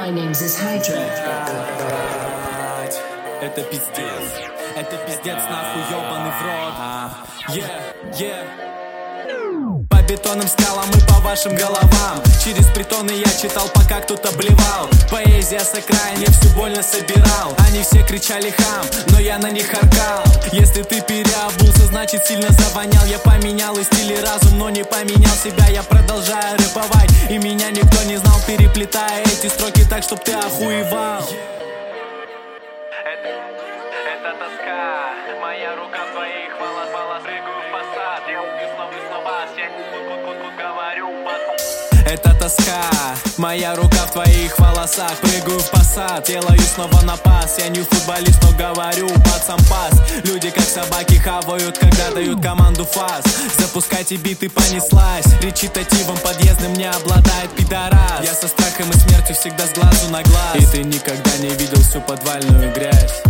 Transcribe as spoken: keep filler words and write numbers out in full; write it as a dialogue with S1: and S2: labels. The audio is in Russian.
S1: My name is Hydra.
S2: Это пиздец, это пиздец нахуй ёбаный в рот. Yeah, yeah. По бетонным скалам и по вашим головам. Через притоны я читал, пока кто-то блевал. Поэзия с окраин, я всю больно собирал. Они все кричали хам, но я на них харкал. Если ты переобулся, значит сильно завонял. Я поменял и стиль и разум, но не поменял себя. Я продолжаю рэповать, и меня никто не знал, переплетая эти строки так, чтоб ты охуевал. Это, это тоска, моя рука в твоих волосах, прыгаю в посад, я убью снова и снова, я говорю потом. Это тоска, моя рука в твоих волосах, прыгаю в посад, делаю снова на пас. Я не футболист, но говорю под сам пас. Люди как собаки хавают, когда дают команду фас. Запускайте биты, понеслась. Речитативом подъездным не обладает пидорас. Я со страхом и смертью всегда с глазу на глаз. И ты никогда не видел всю подвальную грязь.